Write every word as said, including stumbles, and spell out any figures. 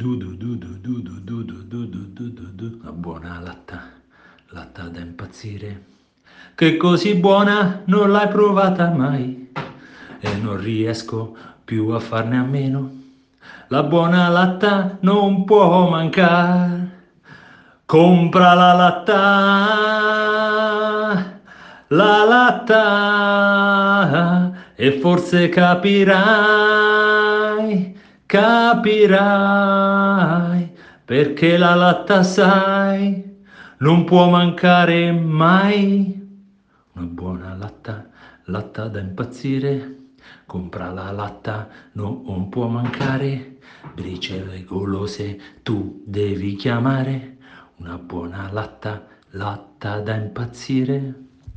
Du du du du du du du du du du du du du. Una buona latta, latta da impazzire, che così buona non l'hai provata mai e non riesco più a farne a meno. La buona latta non può mancare. Compra la latta, la latta e forse capirai, capirai perché la latta sai non può mancare mai. Una buona latta, latta da impazzire, compra la latta, no- non può mancare, briciole golose tu devi chiamare, una buona latta, latta da impazzire.